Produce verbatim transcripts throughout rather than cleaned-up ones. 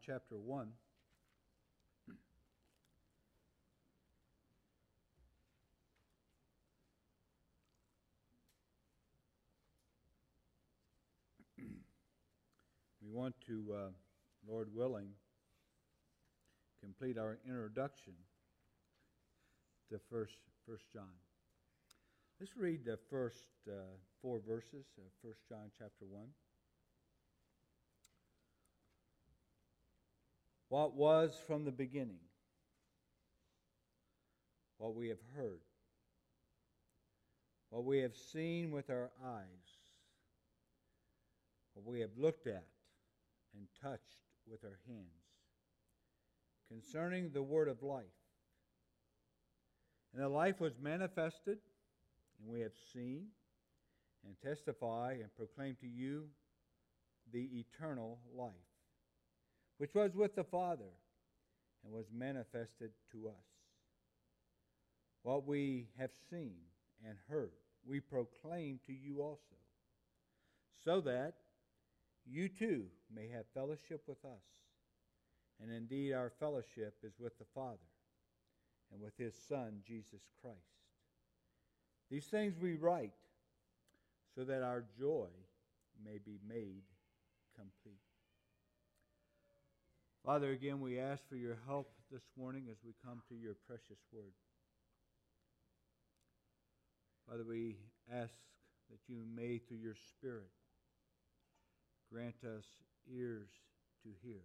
chapter one. We want to, uh, Lord willing, complete our introduction to First First John. Let's read the first uh, four verses of First John chapter one. What was from the beginning, what we have heard, what we have seen with our eyes, what we have looked at and touched with our hands, concerning the word of life. And the life was manifested, and we have seen and testify and proclaim to you the eternal life, which was with the Father and was manifested to us. What we have seen and heard, we proclaim to you also, so that you too may have fellowship with us. And indeed our fellowship is with the Father and with His Son, Jesus Christ. These things we write so that our joy may be made complete. Father, again, we ask for your help this morning as we come to your precious word. Father, we ask that you may, through your Spirit, grant us ears to hear.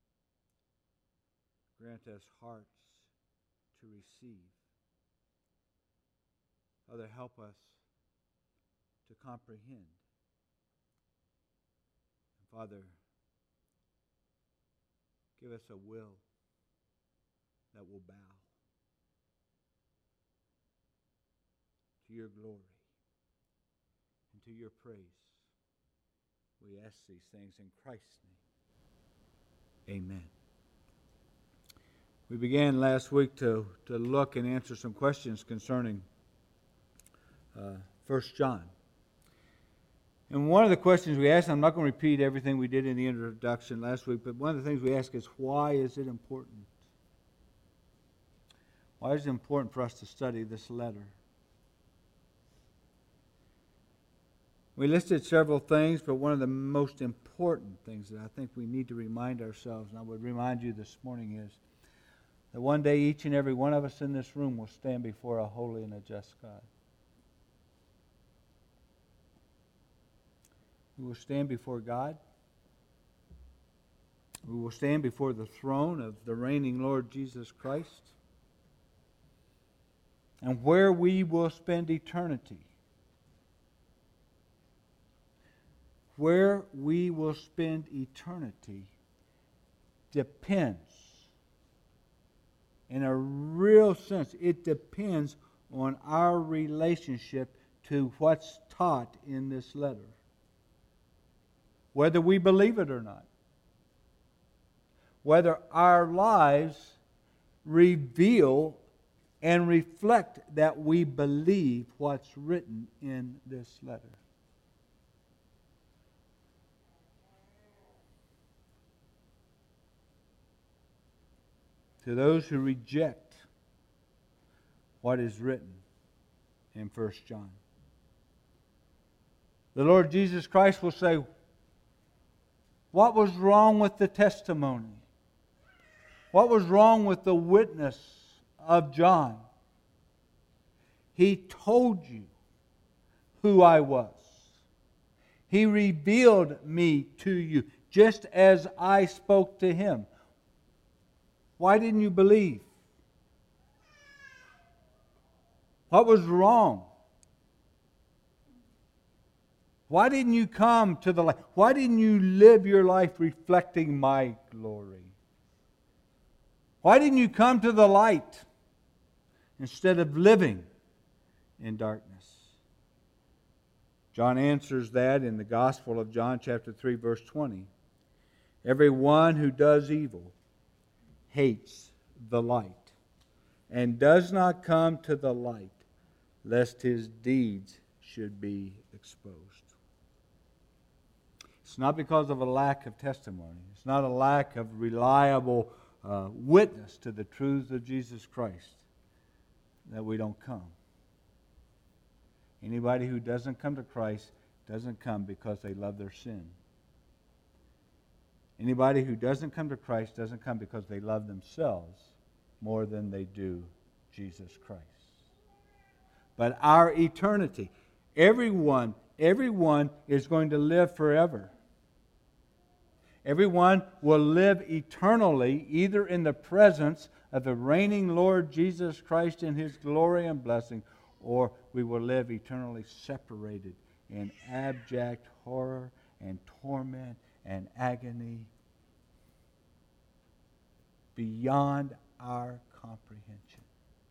Grant us hearts to receive. Father, help us to comprehend. And Father, give us a will that will bow to your glory and to your praise. We ask these things in Christ's name. Amen. We began last week to, to look and answer some questions concerning uh, First John. And one of the questions we asked, I'm not going to repeat everything we did in the introduction last week, but one of the things we ask is, why is it important? Why is it important for us to study this letter? We listed several things, but one of the most important things that I think we need to remind ourselves, and I would remind you this morning, is that one day each and every one of us in this room will stand before a holy and a just God. We will stand before God. We will stand before the throne of the reigning Lord Jesus Christ. And where we will spend eternity. Where we will spend eternity depends, in a real sense, it depends on our relationship to what's taught in this letter. Whether we believe it or not. Whether our lives reveal and reflect that we believe what's written in this letter. To those who reject what is written in First John, the Lord Jesus Christ will say, what was wrong with the testimony? What was wrong with the witness of John? He told you who I was. He revealed me to you, just as I spoke to him. Why didn't you believe? What was wrong? Why didn't you come to the light? Why didn't you live your life reflecting my glory? Why didn't you come to the light instead of living in darkness? John answers that in the Gospel of John chapter three verse twenty. Everyone who does evil hates the light and does not come to the light lest his deeds should be exposed. It's not because of a lack of testimony. It's not a lack of reliable uh, witness to the truths of Jesus Christ that we don't come. Anybody who doesn't come to Christ doesn't come because they love their sin. Anybody who doesn't come to Christ doesn't come because they love themselves more than they do Jesus Christ. But our eternity, everyone, everyone is going to live forever. Everyone will live eternally, either in the presence of the reigning Lord Jesus Christ in His glory and blessing, or we will live eternally separated in abject horror and torment and agony beyond our comprehension.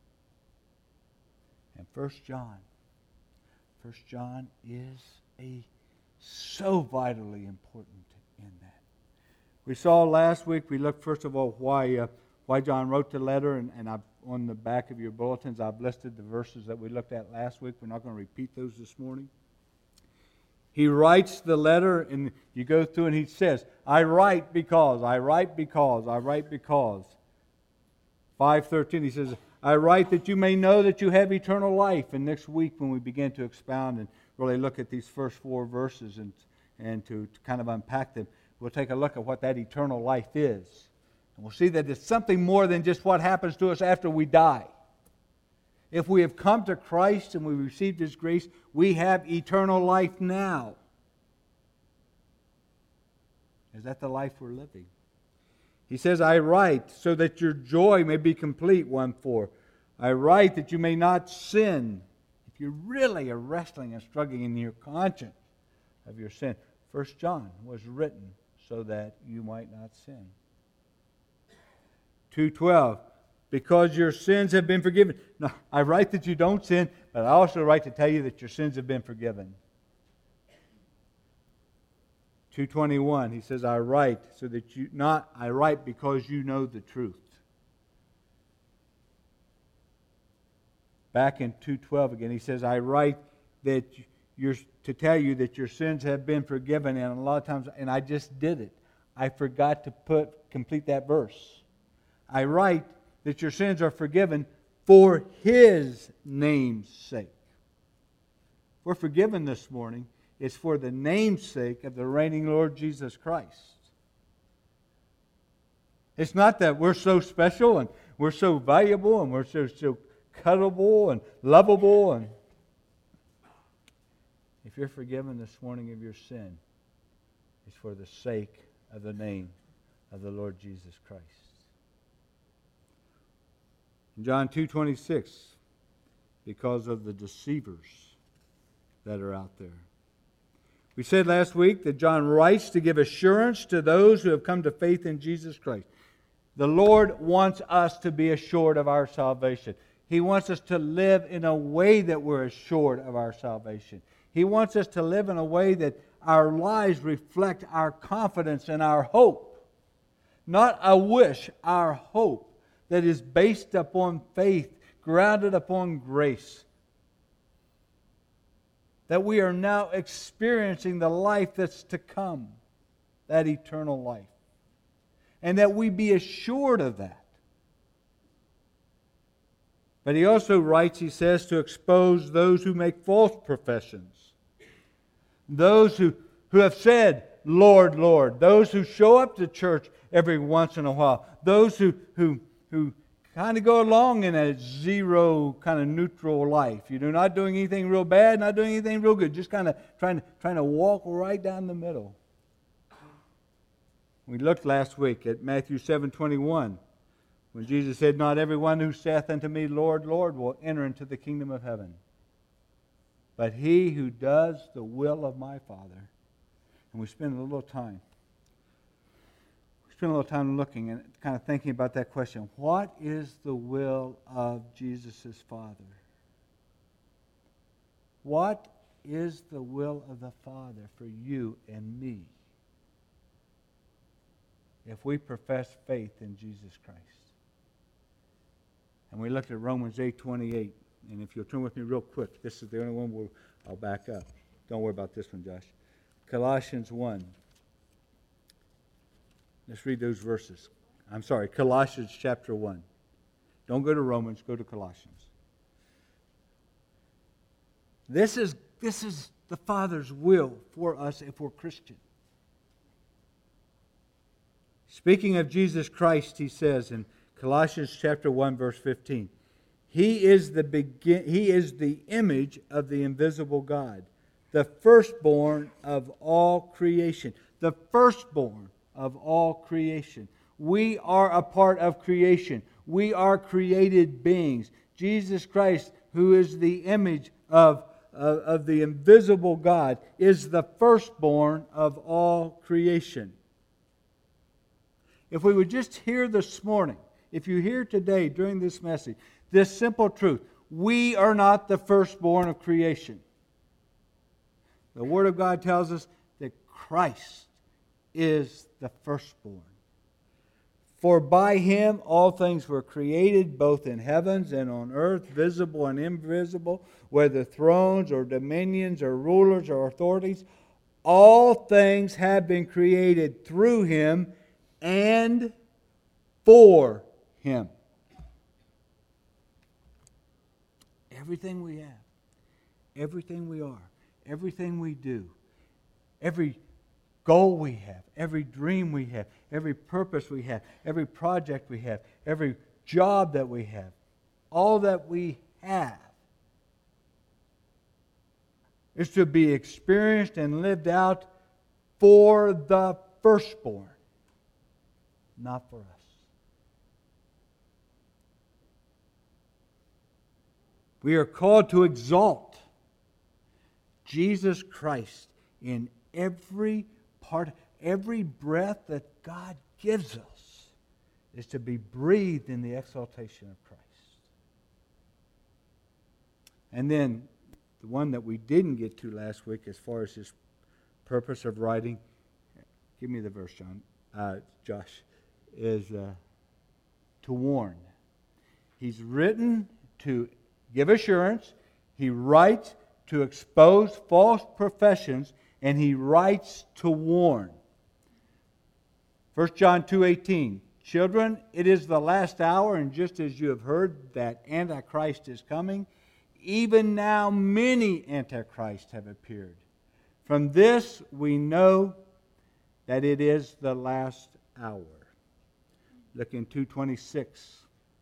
And First John, First John is a so vitally important in that. We saw last week, we looked first of all why uh, why John wrote the letter, and, and I've, on the back of your bulletins I've listed the verses that we looked at last week. We're not going to repeat those this morning. He writes the letter, and you go through and he says, I write because, I write because, I write because. five thirteen, he says, I write that you may know that you have eternal life. And next week when we begin to expound and really look at these first four verses and, and to, to kind of unpack them, we'll take a look at what that eternal life is. And we'll see that it's something more than just what happens to us after we die. If we have come to Christ and we received His grace, we have eternal life now. Is that the life we're living? He says, I write so that your joy may be complete, one four. I write that you may not sin. If you really are wrestling and struggling in your conscience of your sin, First John was written so that you might not sin. two twelve, because your sins have been forgiven. Now, I write that you don't sin, but I also write to tell you that your sins have been forgiven. two twenty-one, he says, I write so that you, not, I write because you know the truth. Back in two twelve again, he says, I write that you're, to tell you that your sins have been forgiven, and a lot of times, and I just did it. I forgot to put, complete that verse. I write that your sins are forgiven for His name's sake. We're forgiven this morning. It's for the name's sake of the reigning Lord Jesus Christ. It's not that we're so special and we're so valuable and we're so, so cuttable and lovable. And if you're forgiven this morning of your sin, it's for the sake of the name of the Lord Jesus Christ. In John two twenty-six, because of the deceivers that are out there. We said last week that John writes to give assurance to those who have come to faith in Jesus Christ. The Lord wants us to be assured of our salvation. He wants us to live in a way that we're assured of our salvation. He wants us to live in a way that our lives reflect our confidence and our hope. Not a wish, our hope that is based upon faith, grounded upon grace. That we are now experiencing the life that's to come, that eternal life. And that we be assured of that. But he also writes, he says, to expose those who make false professions. Those who, who have said, Lord, Lord. Those who show up to church every once in a while. Those who, who, who kind of go along in a zero kind of neutral life. You're not doing anything real bad, not doing anything real good. Just kind of trying to, trying to walk right down the middle. We looked last week at Matthew seven twenty-one, when Jesus said, not everyone who saith unto me, Lord, Lord, will enter into the kingdom of heaven, but he who does the will of my Father. And we spend a little time. We spend a little time looking and kind of thinking about that question. What is the will of Jesus' Father? What is the will of the Father for you and me if we profess faith in Jesus Christ? And we looked at Romans eight twenty-eight. And if you'll turn with me real quick, this is the only one where I'll back up. Don't worry about this one, Josh. Colossians one. Let's read those verses. I'm sorry, Colossians chapter one. Don't go to Romans, go to Colossians. This is, this is the Father's will for us if we're Christian. Speaking of Jesus Christ, he says in Colossians chapter one, verse fifteen, He is the begin, He is the image of the invisible God, the firstborn of all creation. The firstborn of all creation. We are a part of creation. We are created beings. Jesus Christ, who is the image of, of, of the invisible God, is the firstborn of all creation. If we would just hear this morning, if you hear today during this message, this simple truth, we are not the firstborn of creation. The Word of God tells us that Christ is the firstborn. For by Him all things were created, both in heavens and on earth, visible and invisible, whether thrones or dominions or rulers or authorities. All things have been created through Him and for Him. Everything we have, everything we are, everything we do, every goal we have, every dream we have, every purpose we have, every project we have, every job that we have, all that we have is to be experienced and lived out for the firstborn, not for us. We are called to exalt Jesus Christ in every part, every breath that God gives us is to be breathed in the exaltation of Christ. And then the one that we didn't get to last week as far as his purpose of writing, give me the verse, John, uh, Josh, is uh, to warn. He's written to give assurance. He writes to expose false professions, and he writes to warn. First John two eighteen, Children, it is the last hour, and just as you have heard that Antichrist is coming, even now many Antichrists have appeared. From this we know that it is the last hour. Look in two twenty-six.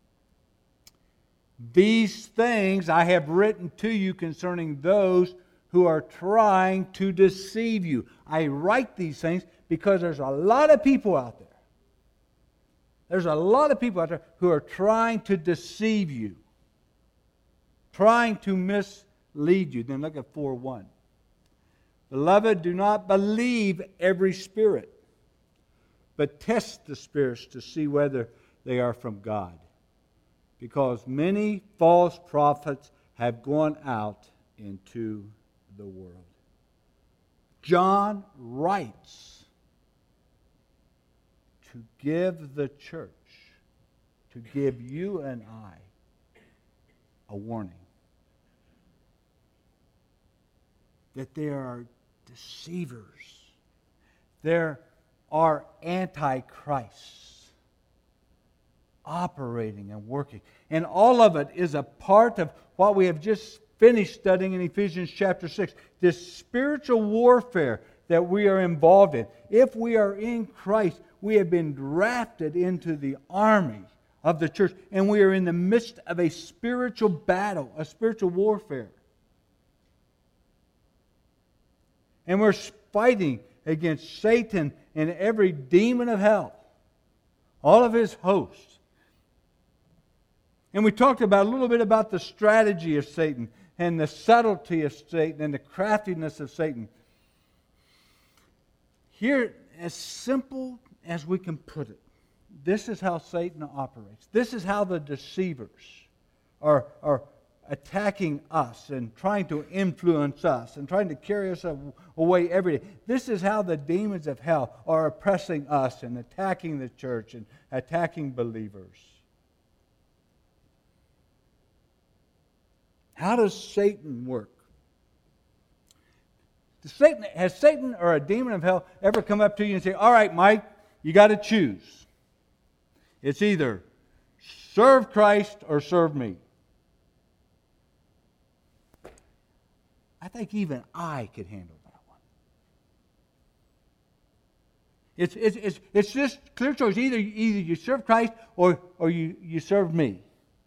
These things I have written to you concerning those who are trying to deceive you. I write these things because there's a lot of people out there. There's a lot of people out there who are trying to deceive you, trying to mislead you. Then look at four one. Beloved, do not believe every spirit, but test the spirits to see whether they are from God. Because many false prophets have gone out into the world. John writes to give the church, to give you and I a warning that there are deceivers. There are antichrists operating and working. And all of it is a part of what we have just finished studying in Ephesians chapter six. This spiritual warfare that we are involved in. If we are in Christ, we have been drafted into the army of the church. And we are in the midst of a spiritual battle, a spiritual warfare. And we're fighting against Satan and every demon of hell. All of his hosts. And we talked about a little bit about the strategy of Satan and the subtlety of Satan and the craftiness of Satan. Here, as simple as we can put it, this is how Satan operates. This is how the deceivers are, are attacking us and trying to influence us and trying to carry us away every day. This is how the demons of hell are oppressing us and attacking the church and attacking believers. How does Satan work? Does Satan, has Satan or a demon of hell ever come up to you and say, all right, Mike, you got to choose. It's either serve Christ or serve me. I think even I could handle that one. It's, it's, it's, it's just clear choice. Either, either you serve Christ or, or you, you serve me.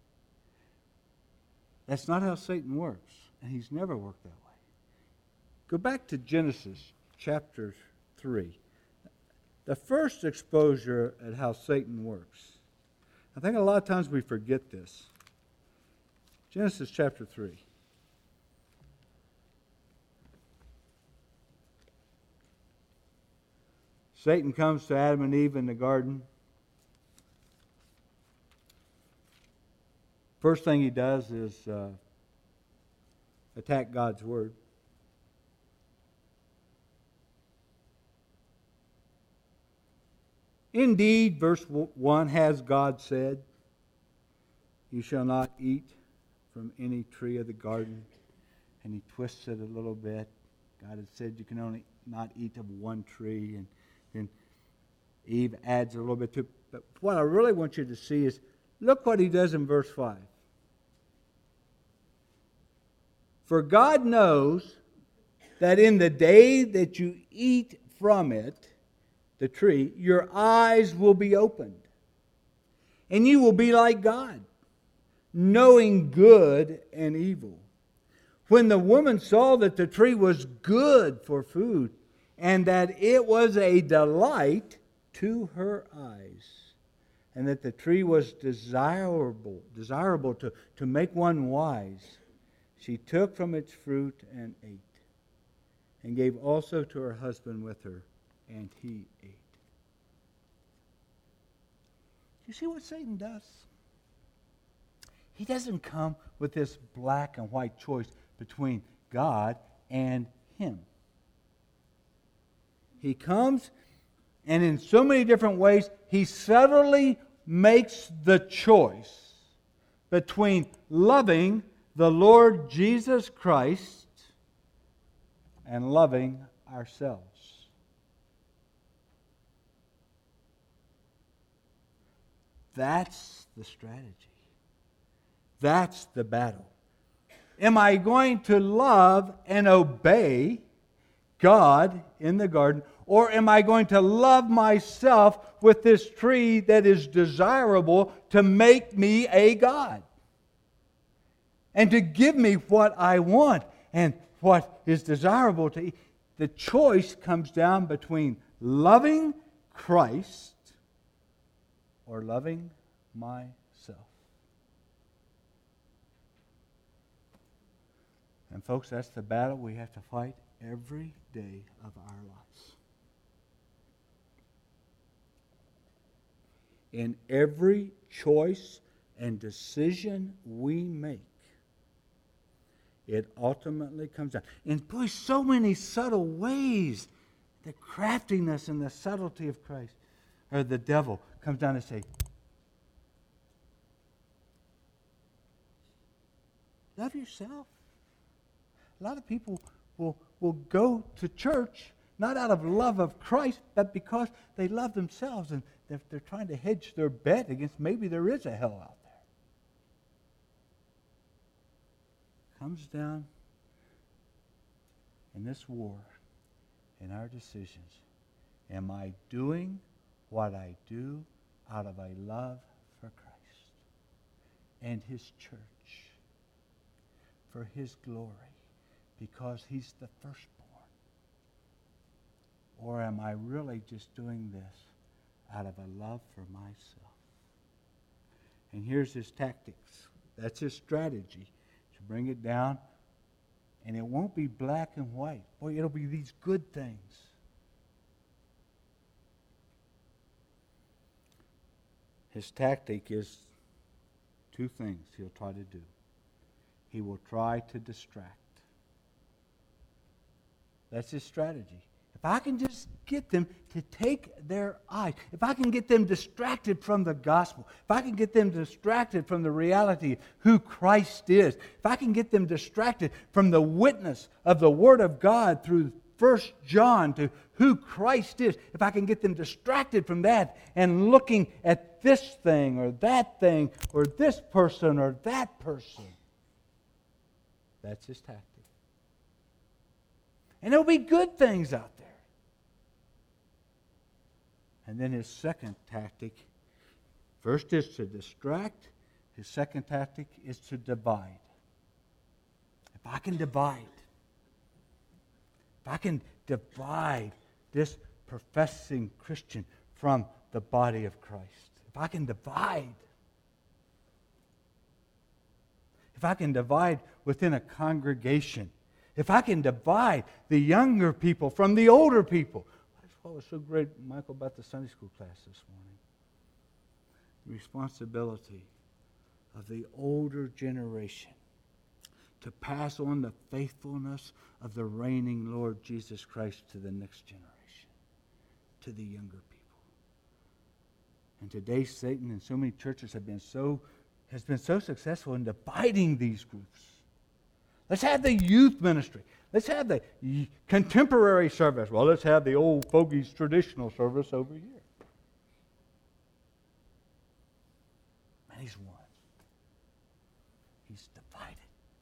That's not how Satan works. And he's never worked that way. Go back to Genesis chapter three. The first exposure at how Satan works. I think a lot of times we forget this. Genesis chapter three. Satan comes to Adam and Eve in the garden. First thing he does is uh, attack God's word. Indeed, verse one, has God said, you shall not eat from any tree of the garden. And he twists it a little bit. God had said you can only not eat of one tree. And then Eve adds a little bit to it. But what I really want you to see is, look what he does in verse five. For God knows that in the day that you eat from it, the tree, your eyes will be opened. And you will be like God, knowing good and evil. When the woman saw that the tree was good for food, and that it was a delight to her eyes, and that the tree was desirable, desirable to, to make one wise, she took from its fruit and ate, and gave also to her husband with her, and he ate. You see what Satan does? He doesn't come with this black and white choice between God and him. He comes, and in so many different ways, he subtly makes the choice between loving the Lord Jesus Christ and loving ourselves. That's the strategy. That's the battle. Am I going to love and obey God in the garden, or am I going to love myself with this tree that is desirable to make me a God and to give me what I want and what is desirable to eat? The choice comes down between loving Christ or loving myself. And folks, that's the battle we have to fight every day of our lives. In every choice and decision we make, it ultimately comes down. In boy, so many subtle ways, the craftiness and the subtlety of Christ, or the devil, comes down to say, love yourself. A lot of people will, will go to church not out of love of Christ, but because they love themselves and they're, they're trying to hedge their bet against maybe there is a hell out there. Comes down in this war, in our decisions. Am I doing what I do out of a love for Christ and His church, for His glory, because He's the firstborn? Or am I really just doing this out of a love for myself? And here's his tactics. That's his strategy, to bring it down. And it won't be black and white. Boy, it'll be these good things. His tactic is two things he'll try to do. He will try to distract. That's his strategy. If I can just get them to take their eyes, if I can get them distracted from the gospel, if I can get them distracted from the reality of who Christ is, if I can get them distracted from the witness of the Word of God through First John to who Christ is, if I can get them distracted from that and looking at this thing or that thing or this person or that person, that's his tactic. And there'll be good things out there. And then his second tactic, first is to distract. His second tactic is to divide. If I can divide, if I can divide this professing Christian from the body of Christ, if I can divide, if I can divide within a congregation, if I can divide the younger people from the older people. That's what was so great, Michael, about the Sunday school class this morning. The responsibility of the older generation to pass on the faithfulness of the reigning Lord Jesus Christ to the next generation, to the younger people. And today Satan and so many churches have been so has been so successful in dividing these groups. Let's have the youth ministry. Let's have the contemporary service. Well, let's have the old fogies traditional service over here. And he's one. He's divided.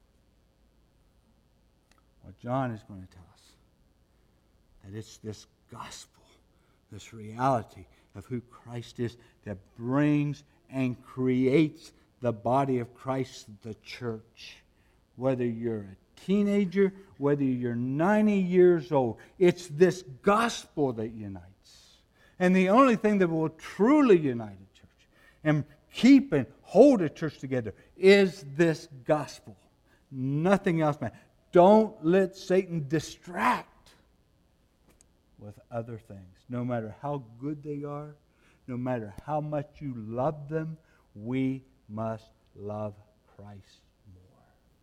Well, John is going to tell us that it's this gospel, this reality of who Christ is, that brings and creates the body of Christ, the church. Whether you're a teenager, whether you're ninety years old, it's this gospel that unites. And the only thing that will truly unite a church and keep and hold a church together is this gospel. Nothing else, man. Don't let Satan distract with other things. No matter how good they are, no matter how much you love them, we must love Christ more.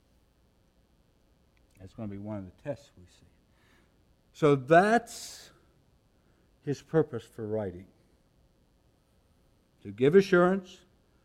That's going to be one of the tests we see. So that's his purpose for writing. To give assurance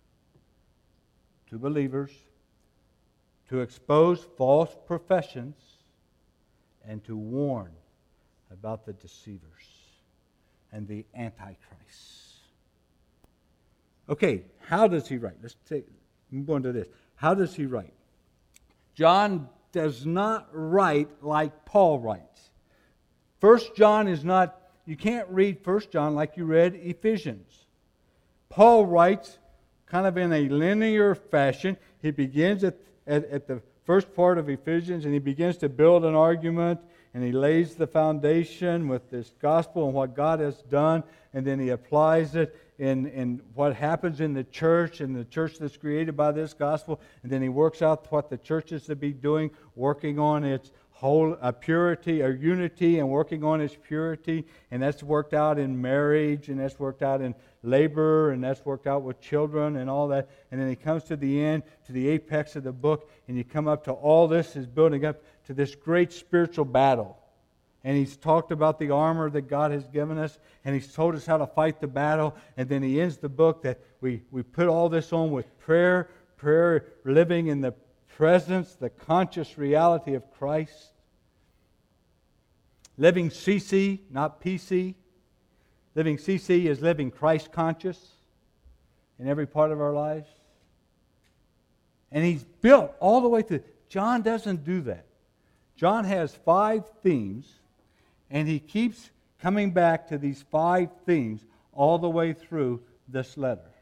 to believers, to expose false professions, and to warn about the deceivers and the antichrists. Okay, how does he write? Let's take, move on to this. How does he write? John does not write like Paul writes. First John is not, you can't read First John like you read Ephesians. Paul writes kind of in a linear fashion. He begins at, at, at the first part of Ephesians and he begins to build an argument and he lays the foundation with this gospel and what God has done, and then he applies it in, in what happens in the church and the church that's created by this gospel, and then he works out what the church is to be doing, working on its whole uh, purity or unity and working on its purity, and that's worked out in marriage, and that's worked out in labor, and that's worked out with children and all that, and then he comes to the end, to the apex of the book, and you come up to all this is building up to this great spiritual battle. And he's talked about the armor that God has given us, and he's told us how to fight the battle, and then he ends the book that we, we put all this on with prayer, prayer living in the presence, the conscious reality of Christ. Living C C, not P C. Living C C is living Christ conscious in every part of our lives. And he's built all the way through. John doesn't do that. John has five themes, and he keeps coming back to these five themes all the way through this letter.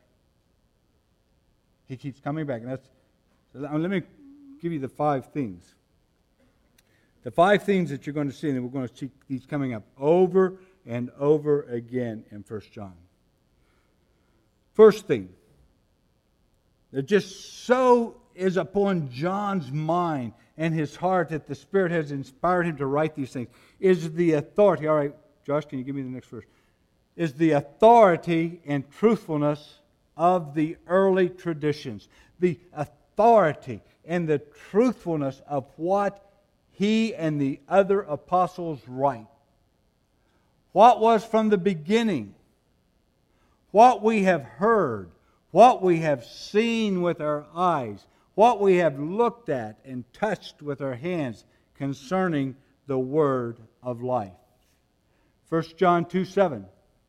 He keeps coming back. And that's, so let me give you the five themes. The five themes that you're going to see, and we're going to see these coming up over and over again in First John. First theme, that just so is upon John's mind and his heart that the Spirit has inspired him to write these things, is the authority. All right, Josh, can you give me the next verse? Is the authority and truthfulness of the early traditions. The authority and the truthfulness of what he and the other apostles write. What was from the beginning, what we have heard, what we have seen with our eyes, what we have looked at and touched with our hands concerning the word of life. First John two seven.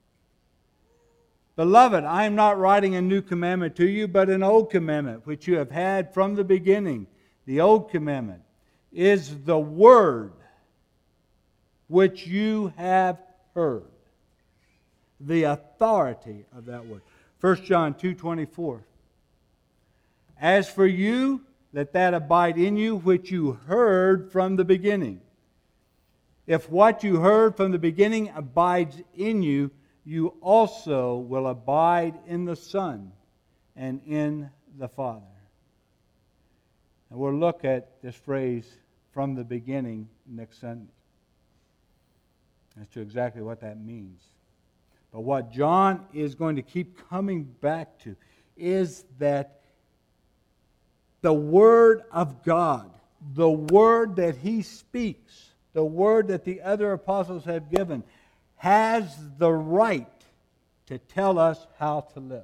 Beloved, I am not writing a new commandment to you, but an old commandment, which you have had from the beginning. The old commandment is the word which you have heard. The authority of that word. First John two twenty-four. As for you, let that abide in you which you heard from the beginning. If what you heard from the beginning abides in you, you also will abide in the Son and in the Father. And we'll look at this phrase, from the beginning, next Sunday, as to exactly what that means. But what John is going to keep coming back to is that the Word of God, the Word that He speaks, the Word that the other apostles have given, has the right to tell us how to live.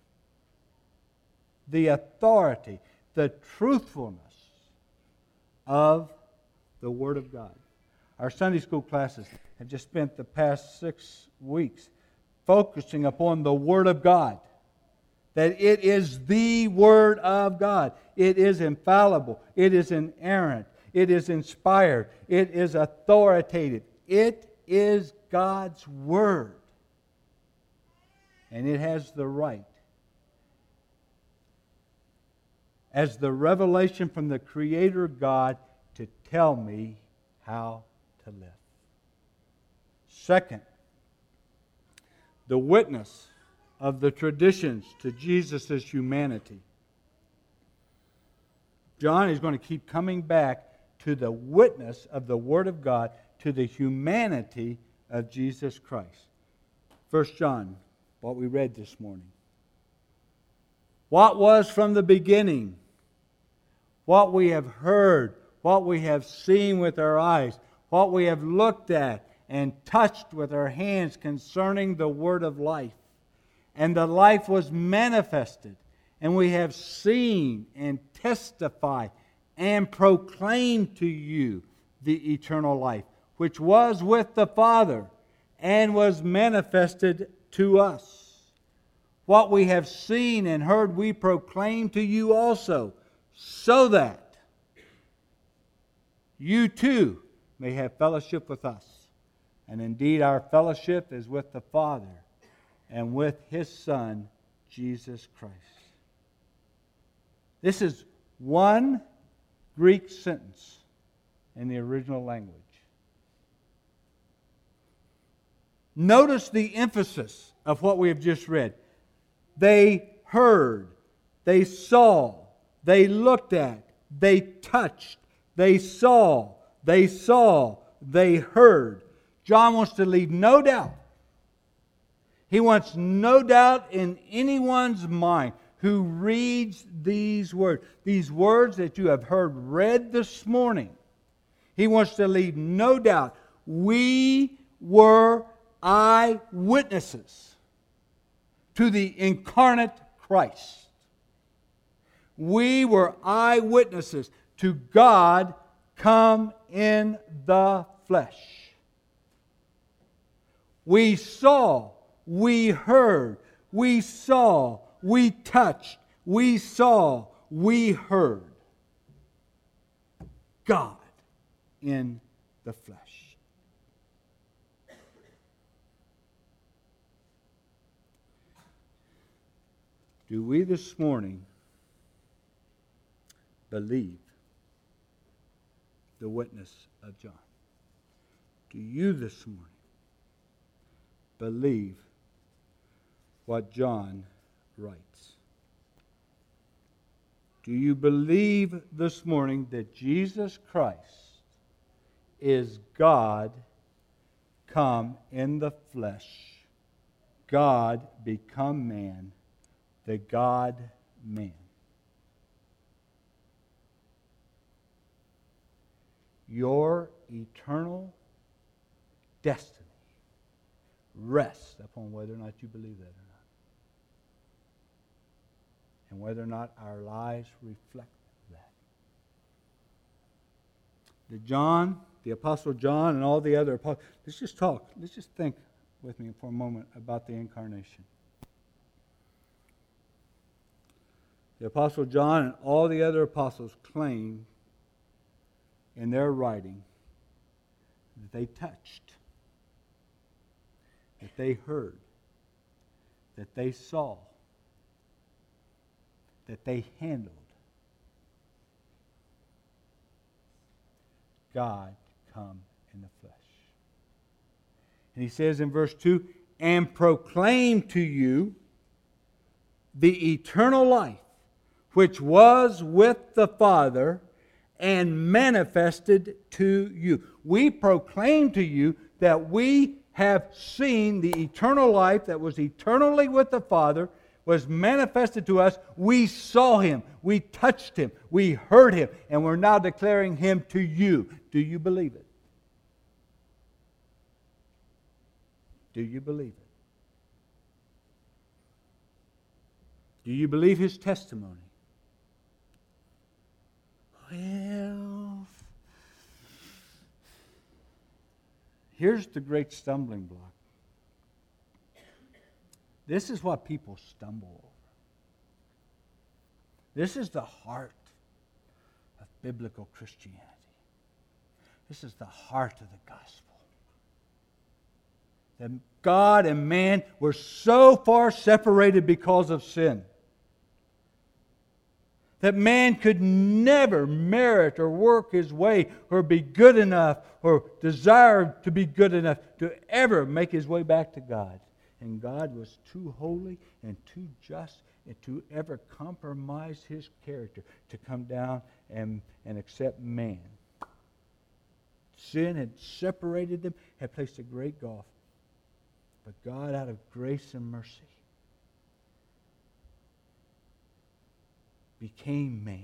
The authority, the truthfulness of the Word of God. Our Sunday school classes have just spent the past six weeks focusing upon the Word of God. That it is the Word of God. It is infallible. It is inerrant. It is inspired. It is authoritative. It is God's Word. And it has the right, as the revelation from the Creator God, to tell me how to live. Second, the witness of the traditions to Jesus' humanity. John is going to keep coming back to the witness of the Word of God to the humanity of Jesus Christ. First John, what we read this morning. What was from the beginning, what we have heard, what we have seen with our eyes, what we have looked at and touched with our hands concerning the Word of life. And the life was manifested, and we have seen and testified and proclaimed to you the eternal life, which was with the Father and was manifested to us. What we have seen and heard we proclaim to you also, so that you too may have fellowship with us. And indeed our fellowship is with the Father and with His Son, Jesus Christ. This is one Greek sentence in the original language. Notice the emphasis of what we have just read. They heard, they saw, they looked at, they touched, they saw, they saw, they heard. John wants to leave no doubt. He wants no doubt in anyone's mind who reads these words, these words that you have heard read this morning. He wants to leave no doubt. We were eyewitnesses to the incarnate Christ. We were eyewitnesses to God come in the flesh. We saw, we heard, we saw, we touched, we saw, we heard God in the flesh. Do we this morning believe the witness of John? Do you this morning believe what John writes? Do you believe this morning that Jesus Christ is God come in the flesh, God become man, the God-man? Your eternal destiny rests upon whether or not you believe that or not, and whether or not our lives reflect that. that John, the Apostle John, and all the other apostles, let's just talk. Let's just think with me for a moment about the incarnation. The Apostle John and all the other apostles claim in their writing that they touched, that they heard, that they saw, that they handled God come in the flesh. And he says in verse two, and proclaim to you the eternal life which was with the Father and manifested to you. We proclaim to you that we have seen the eternal life that was eternally with the Father, was manifested to us. We saw Him, we touched Him, we heard Him, and we're now declaring Him to you. Do you believe it? Do you believe it? Do you believe His testimony? Well, here's the great stumbling block. This is what people stumble over. This is the heart of biblical Christianity. This is the heart of the gospel. That God and man were so far separated because of sin, that man could never merit or work his way or be good enough or desire to be good enough to ever make his way back to God. And God was too holy and too just and to ever compromise His character to come down and, and accept man. Sin had separated them, had placed a great gulf. But God, out of grace and mercy, became man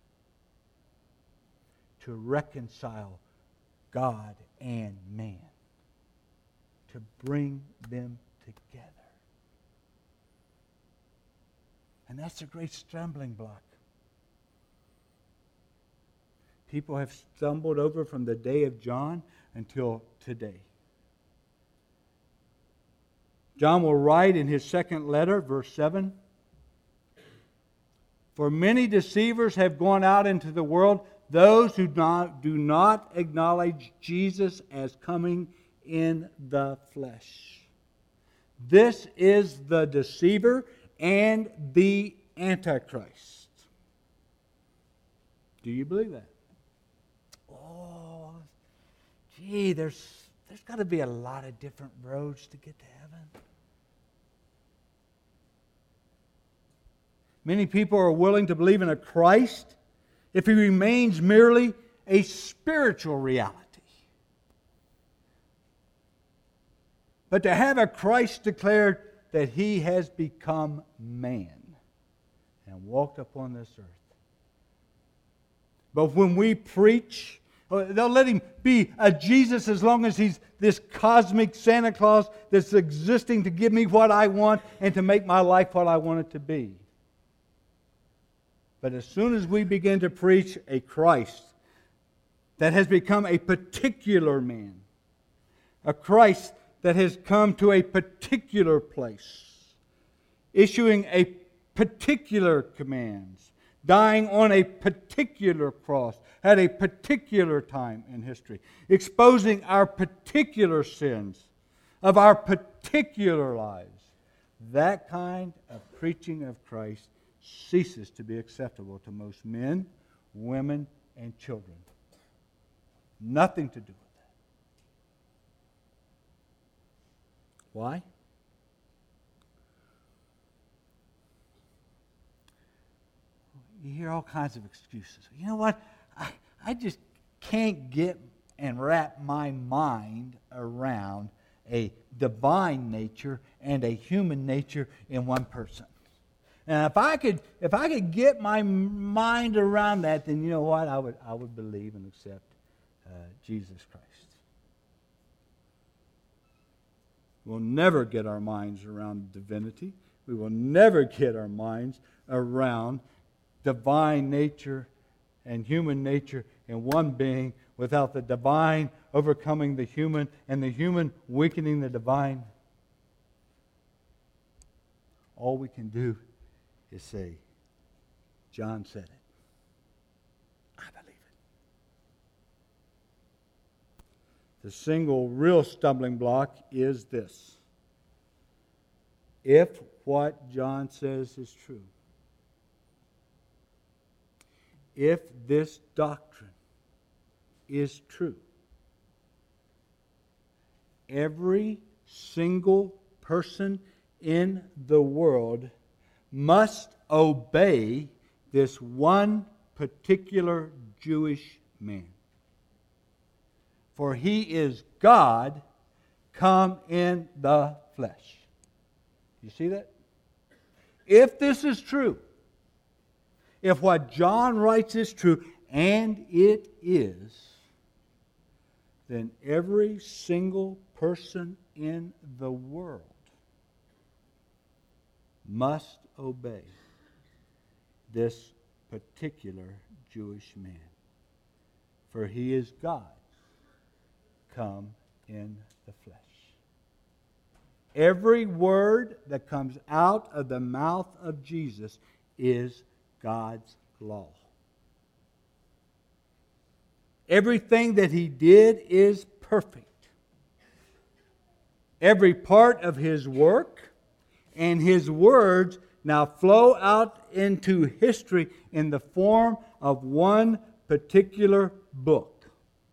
to reconcile God and man, to bring them together. And that's a great stumbling block. People have stumbled over from the day of John until today. John will write in his second letter, verse seven, for many deceivers have gone out into the world, those who not, do not acknowledge Jesus as coming in the flesh. This is the deceiver and the Antichrist. Do you believe that? Oh, gee, there's, there's got to be a lot of different roads to get to heaven. Many people are willing to believe in a Christ if He remains merely a spiritual reality. But to have a Christ declared that He has become man and walked upon this earth. But when we preach, they'll let Him be a Jesus as long as He's this cosmic Santa Claus that's existing to give me what I want and to make my life what I want it to be. But as soon as we begin to preach a Christ that has become a particular man, a Christ that has come to a particular place, issuing a particular commands, dying on a particular cross at a particular time in history, exposing our particular sins of our particular lives, that kind of preaching of Christ ceases to be acceptable to most men, women, and children. Nothing to do with that. Why? You hear all kinds of excuses. You know what? I, I just can't get and wrap my mind around a divine nature and a human nature in one person. And if I could, if I could get my mind around that, then you know what? I would, I would believe and accept uh, Jesus Christ. We'll never get our minds around divinity. We will never get our minds around divine nature and human nature in one being without the divine overcoming the human and the human weakening the divine. All we can do is say, John said it. I believe it. The single real stumbling block is this. If what John says is true, if this doctrine is true, every single person in the world must obey this one particular Jewish man. For he is God come in the flesh. You see that? If this is true, if what John writes is true, and it is, then every single person in the world must obey this particular Jewish man. For he is God come in the flesh. Every word that comes out of the mouth of Jesus is God's law. Everything that he did is perfect. Every part of his work and his words now flow out into history in the form of one particular book.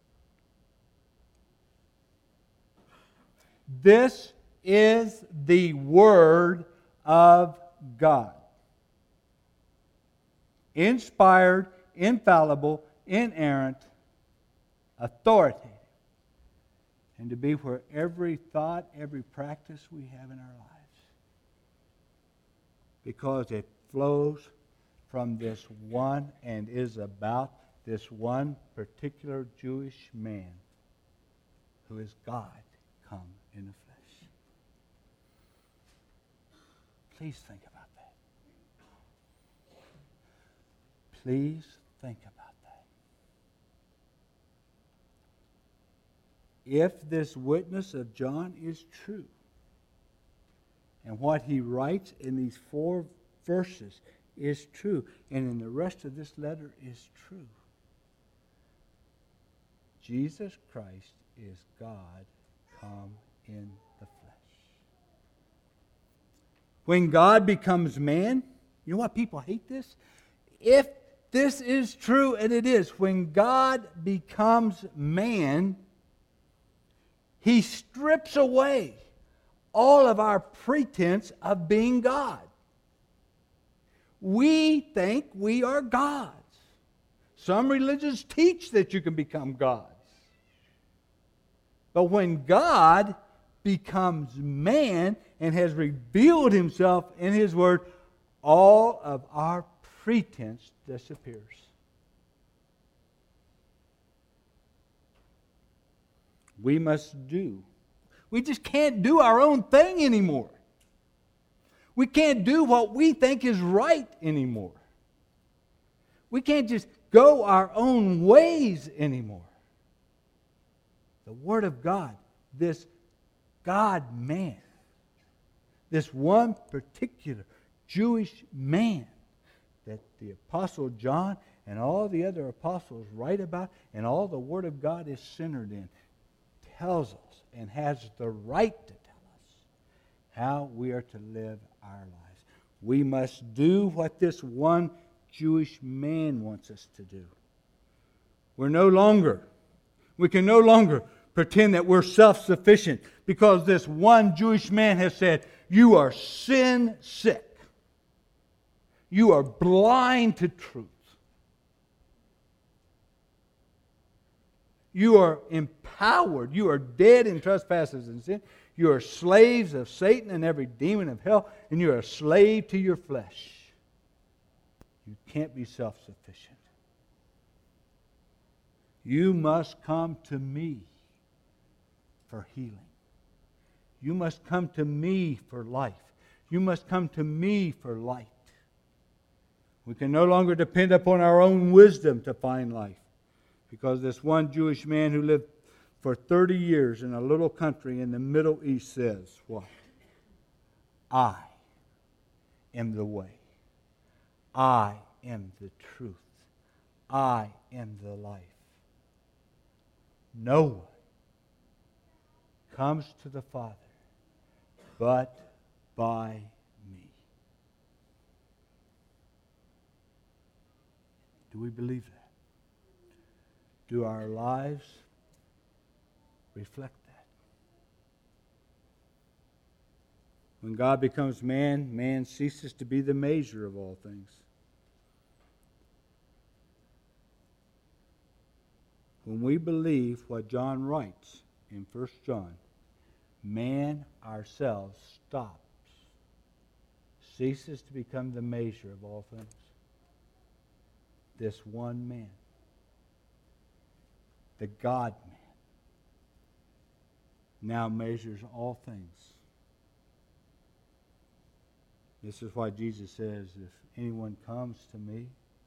This is the Word of God. Inspired, infallible, inerrant, authoritative, and to be where every thought, every practice we have in our lives, because it flows from this one and is about this one particular Jewish man who is God come in the flesh. Please think about that. Please think about that. If this witness of John is true, and what he writes in these four verses is true, and in the rest of this letter is true, Jesus Christ is God come in the flesh. When God becomes man, you know what, people hate this? If this is true, and it is, when God becomes man, he strips away all of our pretense of being God. We think we are gods. Some religions teach that you can become gods. But when God becomes man and has revealed himself in his word, all of our pretense disappears. We must do. We just can't do our own thing anymore. We can't do what we think is right anymore. We can't just go our own ways anymore. The Word of God, this God-man, this one particular Jewish man that the Apostle John and all the other apostles write about and all the Word of God is centered in, tells us and has the right to tell us how we are to live our lives. We must do what this one Jewish man wants us to do. We're no longer, we can no longer pretend that we're self-sufficient because this one Jewish man has said, you are sin sick. You are blind to truth. You are empowered. You are dead in trespasses and sin. You are slaves of Satan and every demon of hell, and you are a slave to your flesh. You can't be self-sufficient. You must come to me for healing. You must come to me for life. You must come to me for light. We can no longer depend upon our own wisdom to find life. Because this one Jewish man who lived for thirty years in a little country in the Middle East says, what? I am the way. I am the truth. I am the life. No one comes to the Father but by me. Do we believe that? Do our lives reflect that? When God becomes man, man ceases to be the measure of all things. When we believe what John writes in First John, man ourselves stops, ceases to become the measure of all things. This one man, the God-man, now measures all things. This is why Jesus says, if anyone comes to me,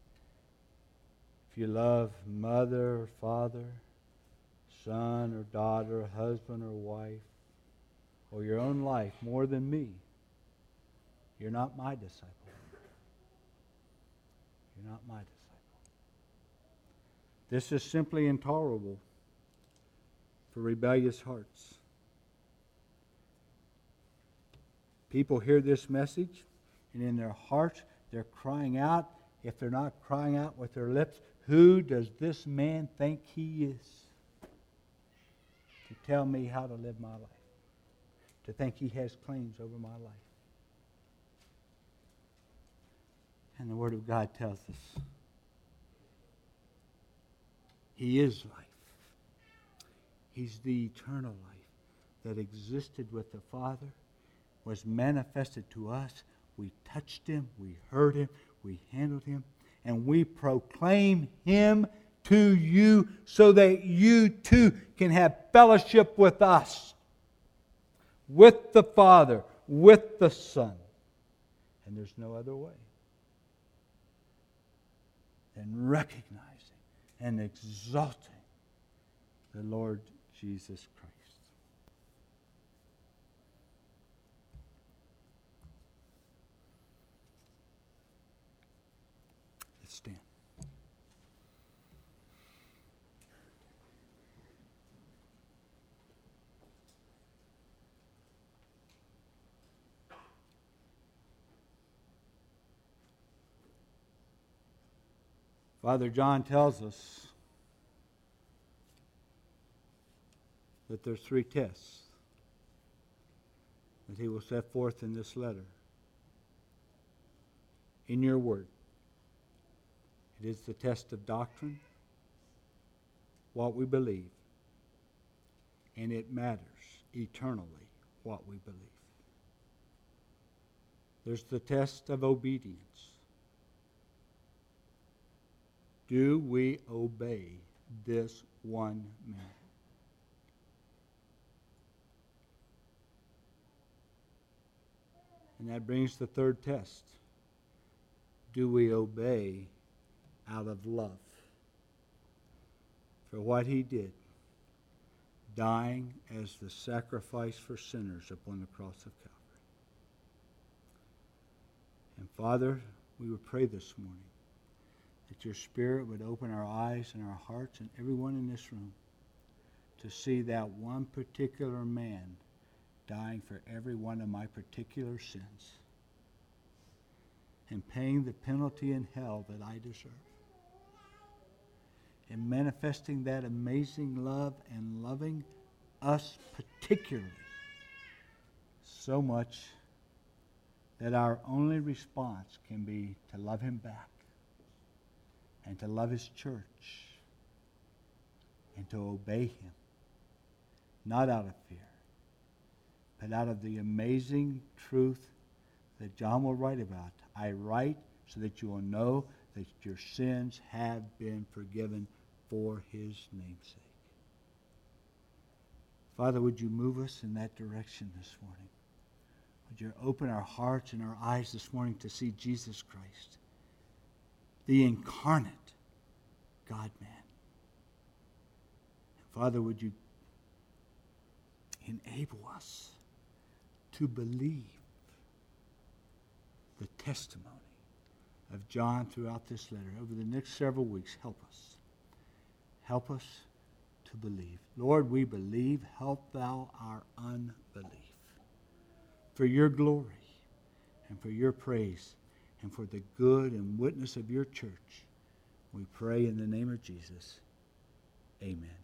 if you love mother or father, son or daughter, husband or wife, or your own life more than me, you're not my disciple. You're not my disciple. This is simply intolerable for rebellious hearts. People hear this message, and in their hearts, they're crying out. If they're not crying out with their lips, who does this man think he is to tell me how to live my life? To think he has claims over my life? And the Word of God tells us He is life. He's the eternal life that existed with the Father, was manifested to us. We touched Him, we heard Him, we handled Him, and we proclaim Him to you so that you too can have fellowship with us, with the Father, with the Son. And there's no other way than recognizing and exalting the Lord Jesus Christ. Let's stand. Father John tells us that there's three tests that he will set forth in this letter. In your word. It is the test of doctrine, what we believe, and it matters eternally what we believe. There's the test of obedience. Do we obey this one man? And that brings the third test. Do we obey out of love for what He did, dying as the sacrifice for sinners upon the cross of Calvary? And Father, we would pray this morning that your Spirit would open our eyes and our hearts and everyone in this room to see that one particular man dying for every one of my particular sins and paying the penalty in hell that I deserve, and manifesting that amazing love and loving us particularly so much that our only response can be to love Him back and to love His church and to obey Him, not out of fear, but out of the amazing truth that John will write about. I write so that you will know that your sins have been forgiven for His name's sake. Father, would you move us in that direction this morning? Would you open our hearts and our eyes this morning to see Jesus Christ, the incarnate God-man, Father, would you enable us to believe the testimony of John throughout this letter. Over the next several weeks, help us. Help us to believe. Lord, we believe. Help thou our unbelief. For your glory and for your praise and for the good and witness of your church, we pray in the name of Jesus. Amen.